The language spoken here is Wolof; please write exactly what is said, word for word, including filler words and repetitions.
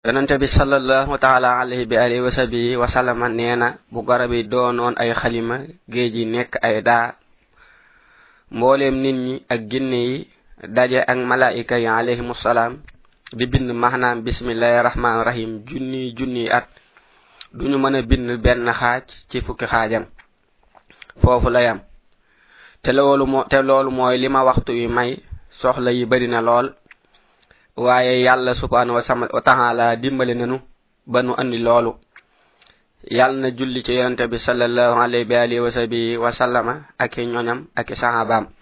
yonente bi sallallahu ta'ala alayhi bi alihi wa sahbihi wa sallama neena bu garabi doonon ay xalima geeji nek ay da mbolem nit ñi ak ginne yi daje ak malaika yi alayhimus salam di bind mahnam bismillahir rahmanir rahim junni junni at duñu mëna bind ben xaaj ci fukki xaajam fofu la yam te lolu mo te lolu moy lima waxtu yi may soxla yi bari na lol waye yalla subhanahu wa ta'ala dimbali nanu banu andi lolu yalla na julli ci yonent bi sallallahu alayhi wa alihi wa sahbihi wa sallama ak ñoñam ak sahabam